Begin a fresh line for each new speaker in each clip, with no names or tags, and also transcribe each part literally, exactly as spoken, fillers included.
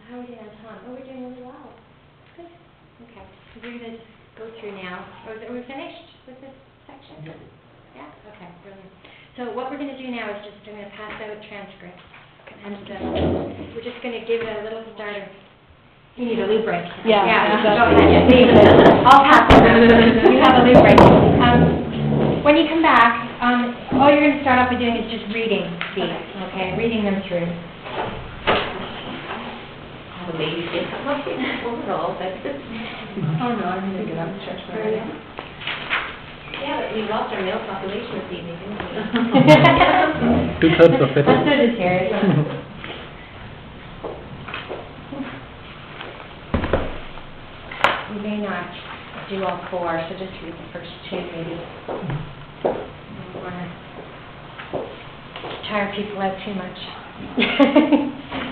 how are we doing on time? Oh, we're doing really well. Good. Okay. So we're going to go through now. Or are we finished with this section?
Yeah.
Yeah? Okay, brilliant. So what we're going to do now is just, I'm going to pass out transcripts. And uh, we're just going to give it a little starter. You need a loo break.
Yeah,
Yeah,
exactly.
go ahead. I'll pass it out. You have a loo break. Um, when you come back, um, all you're going to start off with doing is just reading these, okay? Reading them through.
The baby face. I'm not getting overall, but
Oh, no, I'm going to get up and stretch my legs.
yeah, but we lost our male population this evening, didn't we?
Two-thirds of it.
That's what it is here. You may not do all four, so just read the first two, maybe. You don't want to tire people out too much.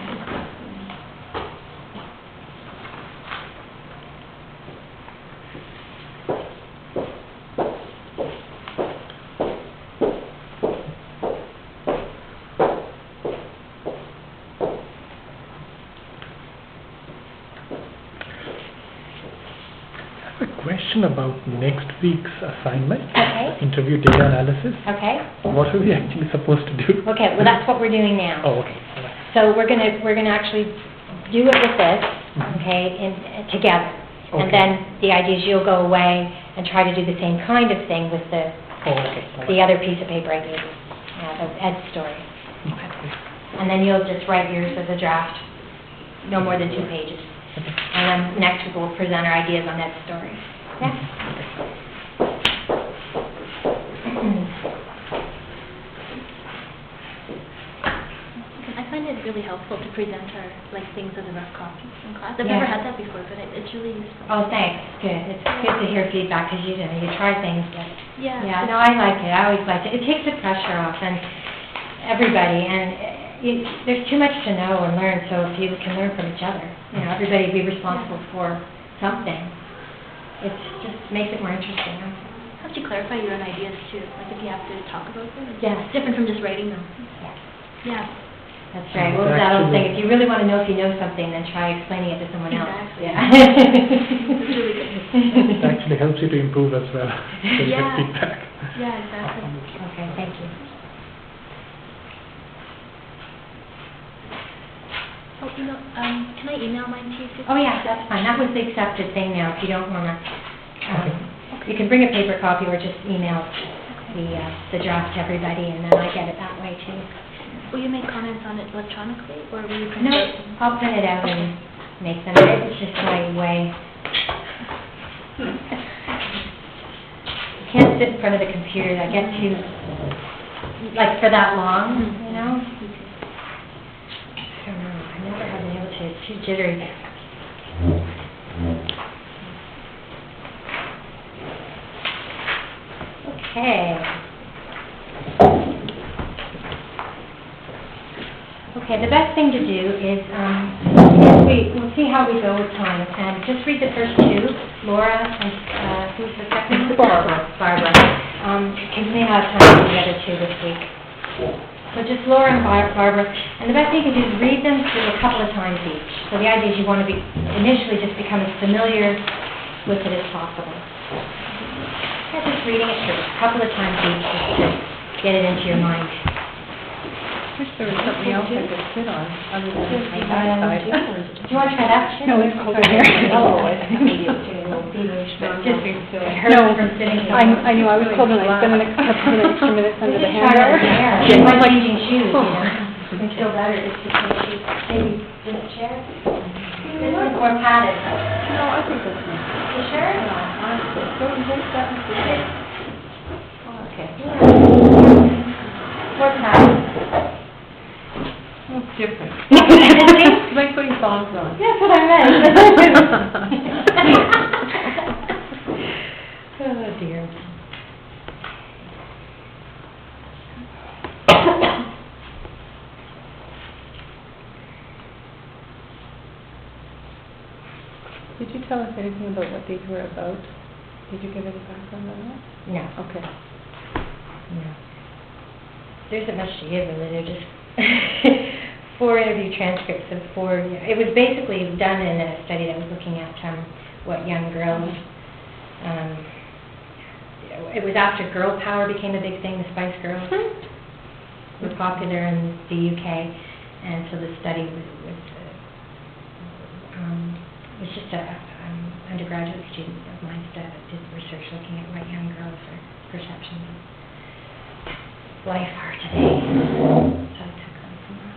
Question about next week's assignment,
Okay.
interview data analysis.
Okay?
What are we actually supposed to do?
Okay, well, that's what we're doing now.
Oh, okay. All right.
So we're gonna, we're gonna actually do it with this, okay, in, uh, together. And
Okay.
then the idea is you'll go away and try to do the same kind of thing with the,
Oh, okay. All
the
right.
other piece of paper I gave you, uh, the Ed story.
Okay.
And then you'll just write yours as a draft, no more than two pages. And then next week we'll present our ideas on Ed's story. Yeah?
I find it really helpful to present our, like, things as a rough copy in class. I've
Yeah.
never had that before, but it, it's really useful.
Oh, thanks, good. It's good to hear feedback, because you know, you try things that,
Yeah.
yeah, no, I like it, I always like it. It takes the pressure off, and everybody, and uh, you, there's too much to know and learn, so if you can learn from each other, you know, everybody be responsible for something. It just makes it more interesting, huh?
Helps you clarify your own ideas, too, like if you have to talk about them. It's
Yeah.
different from just writing them.
Yeah.
Yeah.
That's right. What was that old
Actually-
thing? If you really want to know if you know something, then try explaining it to someone else.
Exactly.
Yeah.
It's really good.
It actually helps you to improve as well. So you
Yeah.
get feedback.
Yeah, exactly.
Okay, thank you.
Oh, you know, um, can I email mine to you, too?
Oh, yeah, that's fine. That was the accepted thing now, if you don't want to, um, you can bring a paper copy or just email the, uh, the draft to everybody, and then I get it that way, too.
Will you make comments on it electronically, or will you print
No,
it?
I'll print it out and make them. It's just my way. You can't sit in front of the computer. That gets you, like, for that long, you know? I don't know. I never have been able to. It's too jittery. Okay. Okay, the best thing to do is, um, is we, we'll see how we go with time, and just read the first two, Laura and, uh, who's the second?
Barbara.
Barbara. Um, because we may not have time for the other two this week. So just Laura and Bar- Barbara, and the best thing you can do is read them through a couple of times each. So the idea is you want to be, initially just become as familiar with it as possible. Yeah, just reading it through a couple of times each, just to get it into your mind.
Wish there was something else I could sit on, other than my
Um,
backside.
Do you want to try that?
No, it's over here.
Oh, I think maybe it's too a little feverish, but just it hurts
No,
from sitting here.
I, I knew, I was told when I spent an extra couple of extra minutes under the
We just tried it
hammer.
there. It's like changing shoes, you know. It's still better, it's just maybe, maybe this chair. This one's more padded.
No, I think that's nice.
You sure?
No, honestly, don't you think that was good?
Okay. More padded.
It's different.
It's
It's like putting songs on.
That's what I meant. Oh, dear.
Did you tell us anything about what these were about? Did you give any background on that?
No,
Okay.
no. There's a much to give, and they're just four interview transcripts of four, it was basically done in a study that was looking at um, what young girls, um, it was after girl power became a big thing, the Spice Girls were popular in the U K, and so the study was, was, uh, um, was just a um, undergraduate student of mine that did research looking at what young girls' perceptions of life are today. So I took them from that.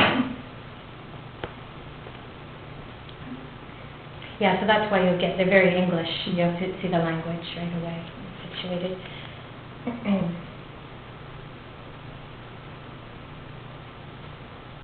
Yeah, so that's why you'll get, they're very English, you'll see the language right away, situated.